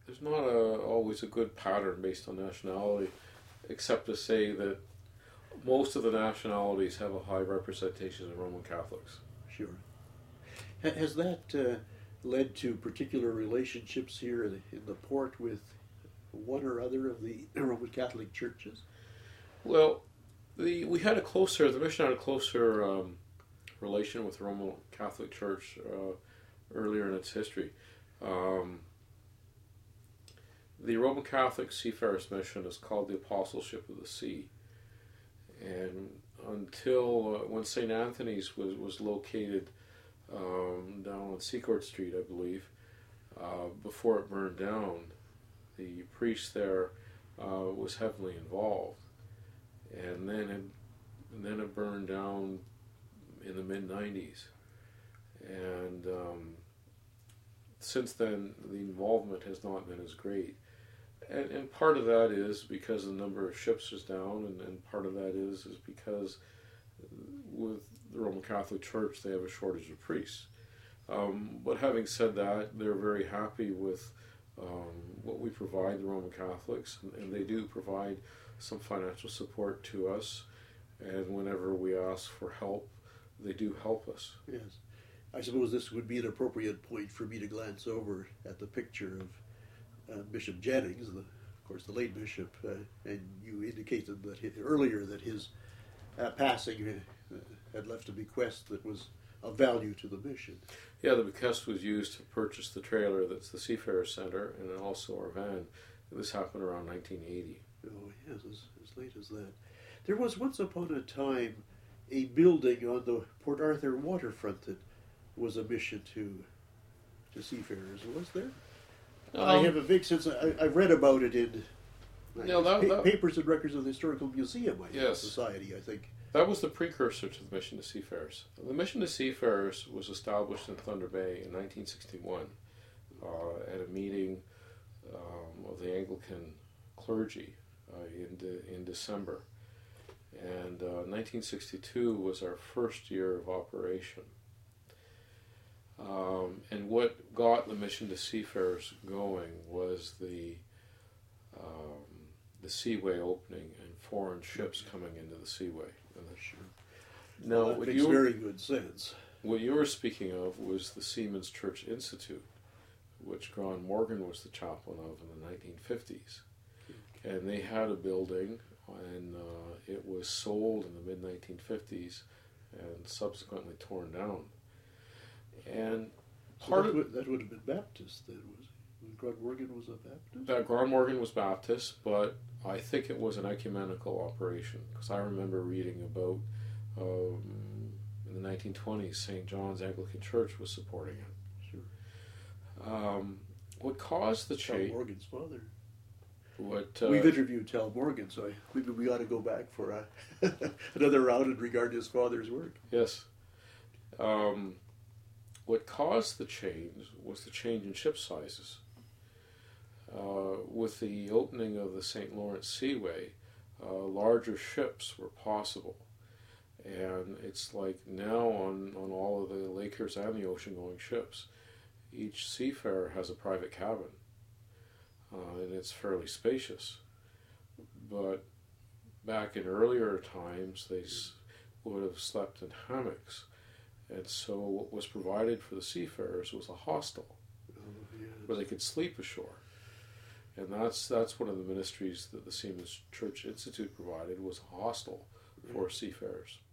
there's not always a good pattern based on nationality, except to say that most of the nationalities have a high representation of Roman Catholics. Sure. Has that led to particular relationships here in the port with one or other of the Roman Catholic churches? Well, the mission had a closer relation with the Roman Catholic Church earlier in its history. The Roman Catholic Seafarers Mission is called the Apostleship of the Sea, and until when St. Anthony's was located down on Seacourt Street, I believe, before it burned down, the priest there was heavily involved, and then it burned down in the mid-90s, and since then the involvement has not been as great. And part of that is because the number of ships is down, and part of that is because with the Roman Catholic Church they have a shortage of priests. But having said that, they're very happy with what we provide the Roman Catholics, and they do provide some financial support to us, and whenever we ask for help, they do help us. Yes. I suppose this would be an appropriate point for me to glance over at the picture of Bishop Jennings, of course the late bishop, and you indicated that earlier that his passing had left a bequest that was of value to the mission. Yeah, the bequest was used to purchase the trailer that's the Seafarer Center, and then also our van. This happened around 1980. Oh yes, as late as that. There was once upon a time a building on the Port Arthur waterfront that was a mission to seafarers. Was there? I have a vague sense. I've read about it in Papers and Records of the Historical Museum Society, I think. That was the precursor to the Mission to Seafarers. The Mission to Seafarers was established in Thunder Bay in 1961 at a meeting of the Anglican clergy in December. And 1962 was our first year of operation. And what got the Mission to Seafarers going was the seaway opening and foreign ships coming into the seaway. Sure. Now, that makes very good sense. What you were speaking of was the Seamen's Church Institute, which Gron Morgan was the chaplain of in the 1950s. Okay. And they had a building, and it was sold in the mid-1950s and subsequently torn down. And that would have been Baptist then, was it? Gron Morgan was a Baptist? Gron Morgan was Baptist, but I think it was an ecumenical operation, because I remember reading about in the 1920s St. John's Anglican Church was supporting it. Sure. What caused the change? Tal Morgan's father. We've interviewed Tal Morgan, so maybe we ought to go back for another round in regard to his father's work. Yes. What caused the change was the change in ship sizes. With the opening of the St. Lawrence Seaway, larger ships were possible. And it's like now on all of the Lakers and the ocean-going ships, each seafarer has a private cabin, and it's fairly spacious. But back in earlier times, they would have slept in hammocks. And so what was provided for the seafarers was a hostel where they could sleep ashore. And that's one of the ministries that the Seamen's Church Institute provided, was a hostel for seafarers.